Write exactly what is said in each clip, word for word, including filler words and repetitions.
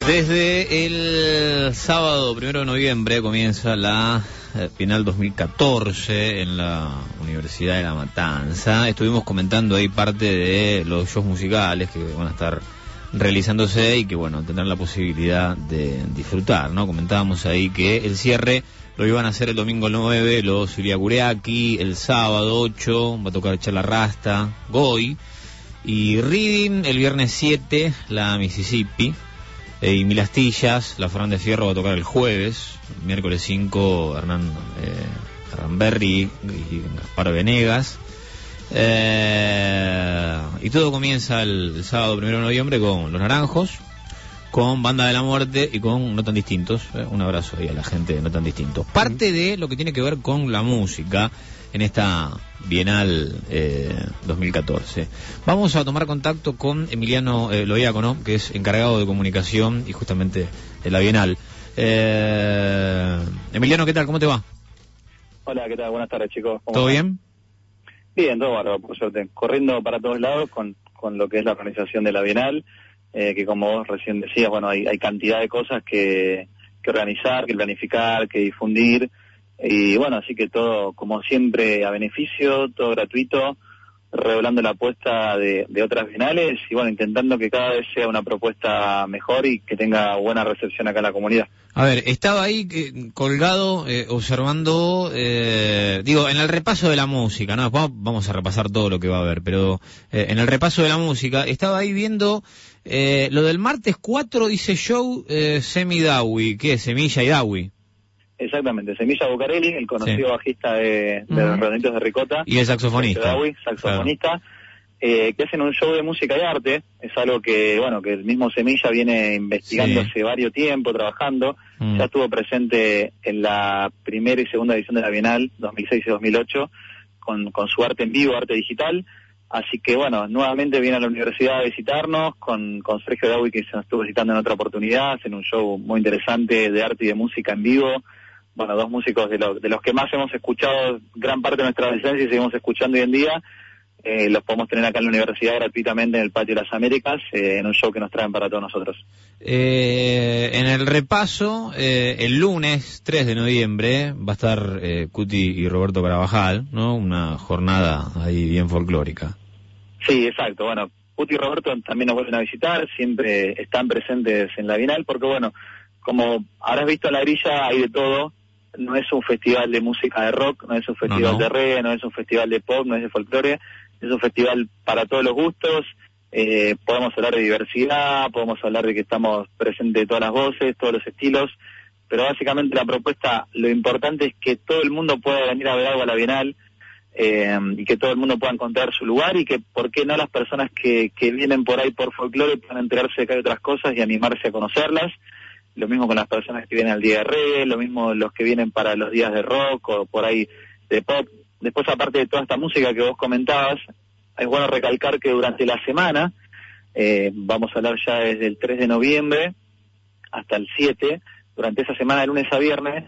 Desde el sábado primero de noviembre comienza la Bienal dos mil catorce en la Universidad de La Matanza. Estuvimos comentando ahí parte de los shows musicales que van a estar realizándose y que, bueno, tendrán la posibilidad de disfrutar, ¿no? Comentábamos ahí que el cierre lo iban a hacer el domingo nueve, los Uriaguriaki, el sábado ocho va a tocar Charla Rasta, Goy, y Reading el viernes siete, la Mississippi. Eh, y Mil Astillas, la Fernández Fierro va a tocar el jueves, el miércoles cinco, Hernán eh, Ramberry y Gaspar Venegas. Eh, y todo comienza el, el sábado primero de noviembre con Los Naranjos, con Banda de la Muerte y con No Tan Distintos. Eh, un abrazo ahí a la gente de No Tan Distintos. Parte de lo que tiene que ver con la música en esta Bienal eh, dos mil catorce. Vamos a tomar contacto con Emiliano eh, Loiacono, que es encargado de comunicación y justamente de la Bienal. Eh, Emiliano, ¿qué tal? ¿Cómo te va? Hola, ¿qué tal? Buenas tardes, chicos. ¿Todo va? bien? Bien, todo bárbaro, por suerte. Corriendo para todos lados con, con lo que es la organización de la Bienal, eh, que como vos recién decías, bueno, hay, hay cantidad de cosas que, que organizar, que planificar, que difundir. Y bueno, así que todo, como siempre, a beneficio, todo gratuito, redoblando la apuesta de, de otras bienales y bueno, intentando que cada vez sea una propuesta mejor y que tenga buena recepción acá en la comunidad. A ver, estaba ahí eh, colgado, eh, observando, eh, digo, en el repaso de la música, ¿no? Vamos, vamos a repasar todo lo que va a haber, pero eh, en el repaso de la música, estaba ahí viendo eh, lo del martes cuatro, dice show eh, Semi Dawi, ¿qué es? Semilla y Dawi. Exactamente, Semilla Bucarelli, el conocido sí. bajista de, de uh-huh. los Redonditos de Ricota. Y el saxofonista. Dawi, saxofonista, claro. eh, que hacen un show de música y arte. Es algo que, bueno, que el mismo Semilla viene investigando sí. hace varios tiempo, trabajando. Uh-huh. Ya estuvo presente en la primera y segunda edición de la Bienal, dos mil seis y dos mil ocho, con, con su arte en vivo, arte digital. Así que, bueno, nuevamente viene a la universidad a visitarnos con, con Sergio Dawi, que se nos estuvo visitando en otra oportunidad. Hacen un show muy interesante de arte y de música en vivo. Bueno, dos músicos de, lo, de los que más hemos escuchado gran parte de nuestra adolescencia y seguimos escuchando hoy en día. Eh, los podemos tener acá en la universidad gratuitamente en el Patio de las Américas, eh, en un show que nos traen para todos nosotros. Eh, en el repaso, eh, el lunes tres de noviembre va a estar eh, Cuti y Roberto Carabajal, ¿no? Una jornada ahí bien folclórica. Sí, exacto. Bueno, Cuti y Roberto también nos vuelven a visitar, siempre están presentes en la Bienal, porque bueno, como habrás visto en la grilla, hay de todo. No es un festival de música de rock, no es un festival no, no. de reggae, no es un festival de pop, no es de folclore, es un festival para todos los gustos. Eh, podemos hablar de diversidad, podemos hablar de que estamos presentes de todas las voces, todos los estilos, pero básicamente la propuesta, lo importante es que todo el mundo pueda venir a ver algo a la Bienal, eh, y que todo el mundo pueda encontrar su lugar y que, ¿por qué no las personas que, que vienen por ahí por folclore puedan enterarse de que hay otras cosas y animarse a conocerlas? Lo mismo con las personas que vienen al día de reggae, lo mismo los que vienen para los días de rock o por ahí de pop. Después, aparte de toda esta música que vos comentabas, es bueno recalcar que durante la semana, eh, vamos a hablar ya desde el tres de noviembre hasta el siete, durante esa semana de lunes a viernes,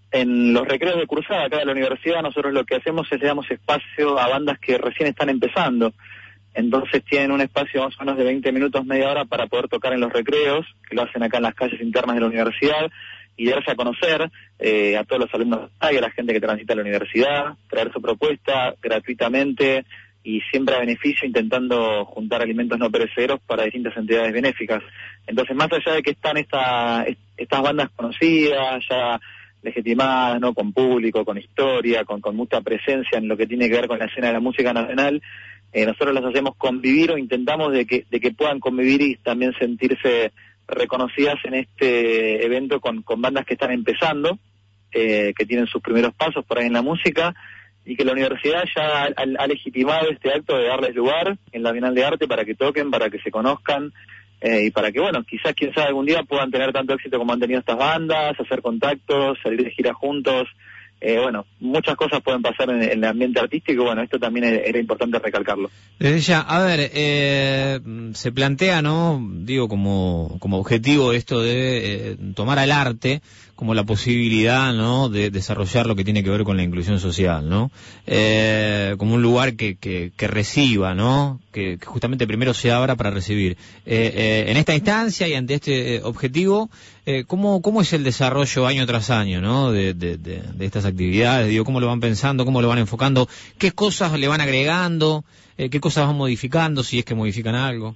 en los recreos de cursada acá de la universidad, nosotros lo que hacemos es le damos espacio a bandas que recién están empezando. Entonces tienen un espacio más o menos de veinte minutos, media hora para poder tocar en los recreos, que lo hacen acá en las calles internas de la universidad, y darse a conocer eh, a todos los alumnos y a la gente que transita la universidad, traer su propuesta gratuitamente y siempre a beneficio, intentando juntar alimentos no perecederos para distintas entidades benéficas. Entonces, más allá de que están esta, estas bandas conocidas, ya legitimadas, ¿no? Con público, con historia, con, con mucha presencia en lo que tiene que ver con la escena de la música nacional, Eh, nosotros las hacemos convivir o intentamos de que de que puedan convivir y también sentirse reconocidas en este evento con, con bandas que están empezando, eh, que tienen sus primeros pasos por ahí en la música, y que la universidad ya ha, ha legitimado este acto de darles lugar en la Bienal de Arte para que toquen, para que se conozcan, eh, y para que, bueno, quizás, quién sabe, algún día puedan tener tanto éxito como han tenido estas bandas, hacer contactos, salir de gira juntos. Eh, bueno, muchas cosas pueden pasar en, en el ambiente artístico, bueno, esto también era importante recalcarlo. Desde ya, a ver, eh, se plantea, ¿no? Digo, como, como objetivo esto de eh, tomar al arte como la posibilidad, ¿no?, de desarrollar lo que tiene que ver con la inclusión social, ¿no? Eh, como un lugar que, que, que reciba, ¿no?, que, que justamente primero se abra para recibir. Eh, eh, en esta instancia y ante este eh, objetivo, eh, ¿cómo, ¿cómo es el desarrollo año tras año, ¿no?, de, de, de, de estas actividades? Digo, ¿cómo lo van pensando, cómo lo van enfocando, qué cosas le van agregando, eh, qué cosas van modificando, si es que modifican algo?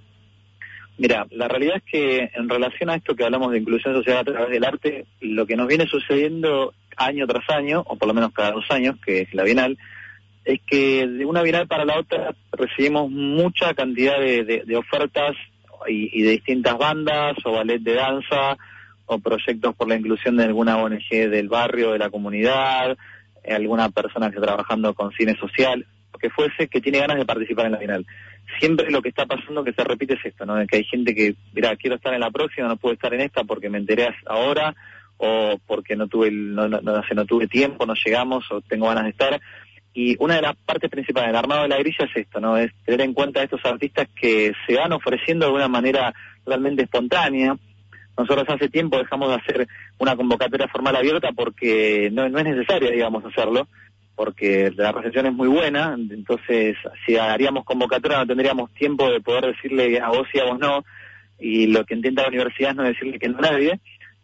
Mira, la realidad es que en relación a esto que hablamos de inclusión social a través del arte, lo que nos viene sucediendo año tras año, o por lo menos cada dos años, que es la Bienal, es que de una Bienal para la otra recibimos mucha cantidad de, de, de ofertas y, y de distintas bandas, o ballet de danza, o proyectos por la inclusión de alguna O N G del barrio, de la comunidad, eh, alguna persona que está trabajando con cine social, lo que fuese, que tiene ganas de participar en la Bienal. Siempre lo que está pasando que se repite es esto, ¿no? Que hay gente que, mira, quiero estar en la próxima, no puedo estar en esta porque me enteré ahora, o porque no tuve, el, no, no, no, no tuve tiempo, no llegamos, o tengo ganas de estar. Y una de las partes principales del armado de la grilla es esto, ¿no? Es tener en cuenta a estos artistas que se van ofreciendo de una manera realmente espontánea. Nosotros hace tiempo dejamos de hacer una convocatoria formal abierta porque no, no es necesario, digamos, hacerlo, porque la recepción es muy buena. Entonces, si haríamos convocatoria no tendríamos tiempo de poder decirle a vos sí, a vos no, y lo que intenta la universidad es no decirle que no a nadie,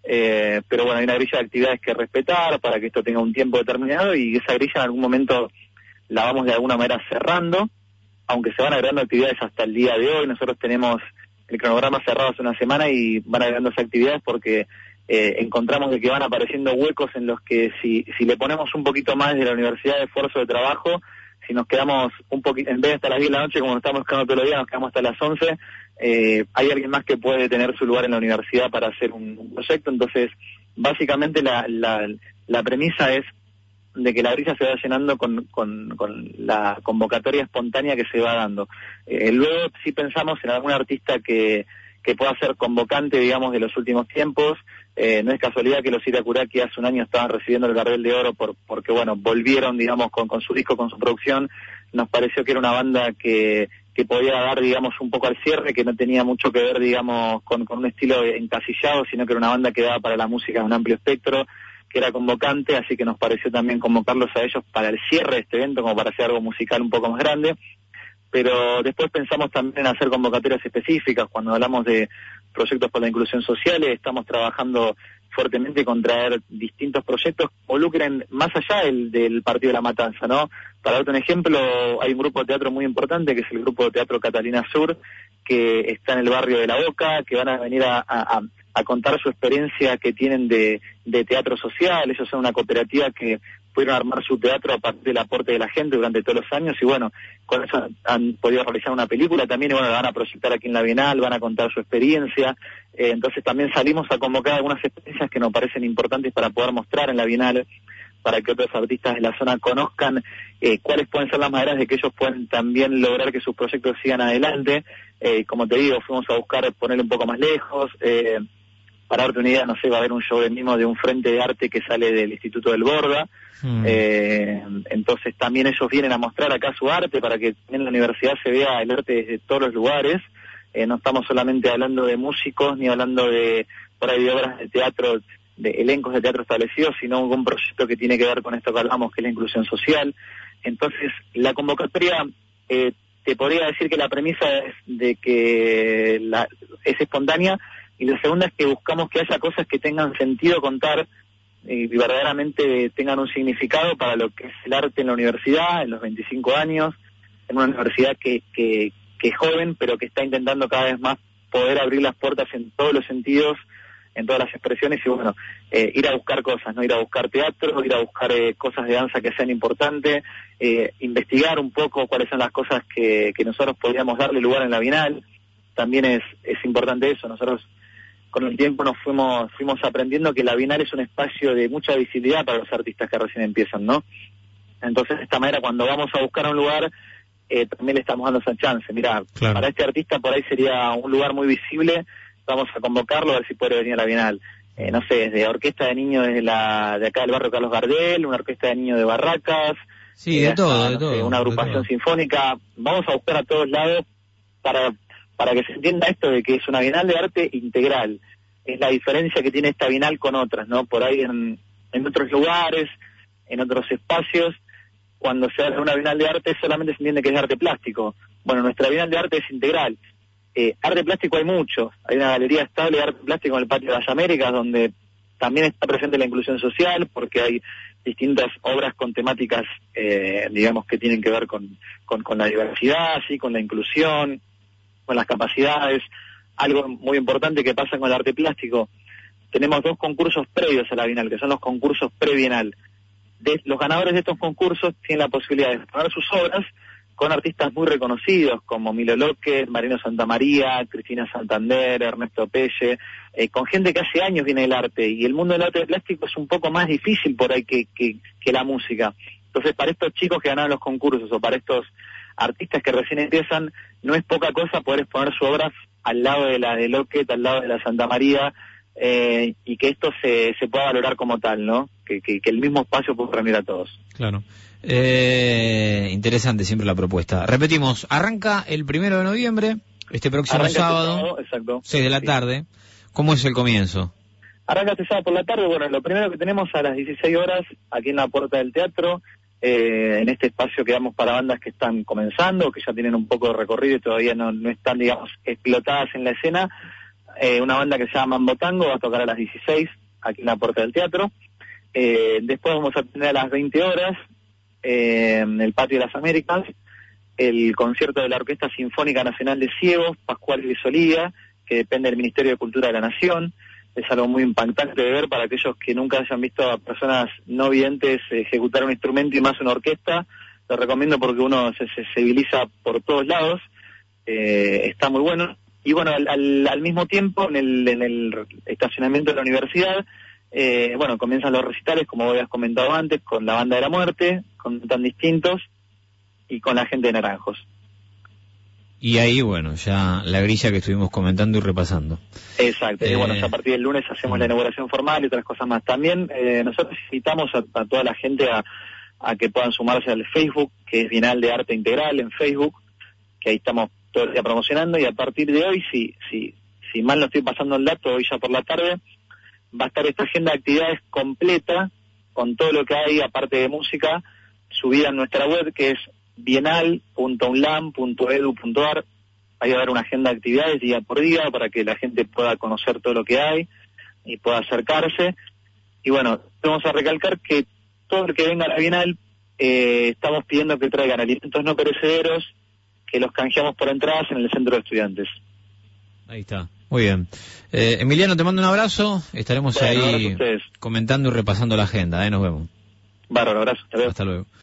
eh, pero bueno, hay una grilla de actividades que respetar para que esto tenga un tiempo determinado, y esa grilla en algún momento la vamos de alguna manera cerrando, aunque se van agregando actividades hasta el día de hoy. Nosotros tenemos el cronograma cerrado hace una semana y van agregando esas actividades porque eh, encontramos de que van apareciendo huecos en los que si, si le ponemos un poquito más de la universidad de esfuerzo de trabajo, si nos quedamos un poquito, en vez de hasta las diez de la noche como nos estamos quedando todos los días, nos quedamos hasta las once, eh, hay alguien más que puede tener su lugar en la universidad para hacer un, un proyecto. Entonces, básicamente la, la, la premisa es de que la grilla se va llenando con, con, con la convocatoria espontánea que se va dando. Eh, luego sí pensamos en algún artista que, que pueda ser convocante, digamos, de los últimos tiempos. Eh, no es casualidad que los Irakuraki hace un año estaban recibiendo el Gardel de Oro por, porque, bueno, volvieron, digamos, con, con su disco, con su producción. Nos pareció que era una banda que, que podía dar, digamos, un poco al cierre, que no tenía mucho que ver, digamos, con, con un estilo encasillado, sino que era una banda que daba para la música un amplio espectro, que era convocante, así que nos pareció también convocarlos a ellos para el cierre de este evento, como para hacer algo musical un poco más grande. Pero después pensamos también en hacer convocatorias específicas. Cuando hablamos de proyectos por la inclusión social, estamos trabajando fuertemente con traer distintos proyectos que involucren más allá del, del Partido de la Matanza, ¿no? Para darte un ejemplo, hay un grupo de teatro muy importante, que es el Grupo de Teatro Catalina Sur, que está en el barrio de La Boca, que van a venir a, a, a contar su experiencia que tienen de, de teatro social. Ellos son una cooperativa que pudieron armar su teatro a partir del aporte de la gente durante todos los años, y bueno, con eso han podido realizar una película también, y bueno, la van a proyectar aquí en la Bienal, van a contar su experiencia. Eh, entonces también salimos a convocar algunas experiencias que nos parecen importantes para poder mostrar en la Bienal, para que otros artistas de la zona conozcan eh, cuáles pueden ser las maneras de que ellos puedan también lograr que sus proyectos sigan adelante. Eh, como te digo, fuimos a buscar ponerle un poco más lejos. Eh, para darte una idea, no sé, va a haber un show de mimo de un frente de arte que sale del Instituto del Borda. Mm. Eh, entonces también ellos vienen a mostrar acá su arte para que en la universidad se vea el arte desde todos los lugares. Eh, no estamos solamente hablando de músicos ni hablando de por ahí de obras de teatro, de elencos de teatro establecidos, sino un proyecto que tiene que ver con esto que hablamos, que es la inclusión social. Entonces la convocatoria, eh, te podría decir que la premisa es de que la, es espontánea, y la segunda es que buscamos que haya cosas que tengan sentido contar y verdaderamente tengan un significado para lo que es el arte en la universidad, en los veinticinco años, en una universidad que, que, que es joven, pero que está intentando cada vez más poder abrir las puertas en todos los sentidos, en todas las expresiones, y bueno, eh, ir a buscar cosas, no ir a buscar teatro, ir a buscar eh, cosas de danza que sean importantes, eh, investigar un poco cuáles son las cosas que, que nosotros podríamos darle lugar en la Bienal. También es, es importante eso. Nosotros con el tiempo nos fuimos fuimos aprendiendo que la Bienal es un espacio de mucha visibilidad para los artistas que recién empiezan, ¿no? Entonces, de esta manera, cuando vamos a buscar un lugar, eh, también le estamos dando esa chance. Mira, claro, para este artista por ahí sería un lugar muy visible, vamos a convocarlo a ver si puede venir a la Bienal. Eh, no sé, desde orquesta de niños de, la, de acá del barrio Carlos Gardel, una orquesta de niños de Barracas, sí, de hasta, todo, de no todo, sé, una agrupación todo. sinfónica. Vamos a buscar a todos lados para... para que se entienda esto de que es una Bienal de arte integral. es la diferencia que tiene esta Bienal con otras, ¿no? Por ahí en, en otros lugares, en otros espacios, cuando se hace una Bienal de arte solamente se entiende que es arte plástico. Bueno, nuestra Bienal de arte es integral. Eh, arte plástico hay mucho, hay una galería estable de arte plástico en el Patio de las Américas, donde también está presente la inclusión social, porque hay distintas obras con temáticas, eh, digamos, que tienen que ver con, con, con la diversidad, ¿sí? Con la inclusión, con las capacidades. Algo muy importante que pasa con el arte plástico, tenemos dos concursos previos a la Bienal, que son los concursos pre-Bienal. De, los ganadores de estos concursos tienen la posibilidad de exponer sus obras con artistas muy reconocidos como Milo López, Marino Santamaría, Cristina Santander, Ernesto Pelle, eh, con gente que hace años viene del arte, y el mundo del arte plástico es un poco más difícil por ahí que, que, que la música. Entonces, para estos chicos que ganaron los concursos o para estos artistas que recién empiezan, no es poca cosa poder exponer su obra al lado de la de Loquet, al lado de la Santamaría, eh, y que esto se, se pueda valorar como tal, ¿no? Que, que, que el mismo espacio pueda reunir a todos. Claro. Eh, interesante siempre la propuesta. Repetimos, arranca el primero de noviembre, este próximo Arranca sábado, este sábado, exacto. seis de la Sí. tarde. ¿Cómo es el comienzo? Arranca este sábado por la tarde. Bueno, lo primero que tenemos a las dieciséis horas, aquí en la puerta del teatro, eh, en este espacio que damos para bandas que están comenzando, que ya tienen un poco de recorrido y todavía no, no están, digamos, explotadas en la escena. Eh, una banda que se llama Mambo Tango va a tocar a las dieciséis, aquí en la puerta del teatro. Eh, después vamos a tener a las veinte horas, eh, en el Patio de las Américas, el concierto de la Orquesta Sinfónica Nacional de Ciegos, Pascual y Solía, que depende del Ministerio de Cultura de la Nación. Es algo muy impactante de ver para aquellos que nunca hayan visto a personas no videntes ejecutar un instrumento y más una orquesta. Lo recomiendo porque uno se sensibiliza por todos lados. Eh, está muy bueno. Y bueno, al, al, al mismo tiempo, en el, en el estacionamiento de la universidad, eh, bueno, comienzan los recitales, como habías comentado antes, con la Banda de la Muerte, con Tan Distintos y con la gente de Naranjos. Y ahí, bueno, ya la grilla que estuvimos comentando y repasando. Exacto, Eh... y bueno, ya a partir del lunes hacemos la inauguración formal y otras cosas más. También eh, nosotros invitamos a, a toda la gente a, a que puedan sumarse al Facebook, que es Bienal de Arte Integral en Facebook, que ahí estamos todo el día promocionando, y a partir de hoy, si, si, si mal no estoy pasando el dato, hoy ya por la tarde, va a estar esta agenda de actividades completa, con todo lo que hay, aparte de música, subida en nuestra web, que es bienal punto unlam punto edu punto ar. Ahí va a haber una agenda de actividades día por día para que la gente pueda conocer todo lo que hay y pueda acercarse. Y bueno, vamos a recalcar que todo el que venga a la Bienal, eh, estamos pidiendo que traigan alimentos no perecederos, que los canjeamos por entradas en el centro de estudiantes. Ahí está, muy bien. Eh, Emiliano, te mando un abrazo, estaremos Bueno, ahí comentando y repasando la agenda, ¿eh? Nos vemos. Bárbaro, abrazo. Hasta luego. Hasta luego.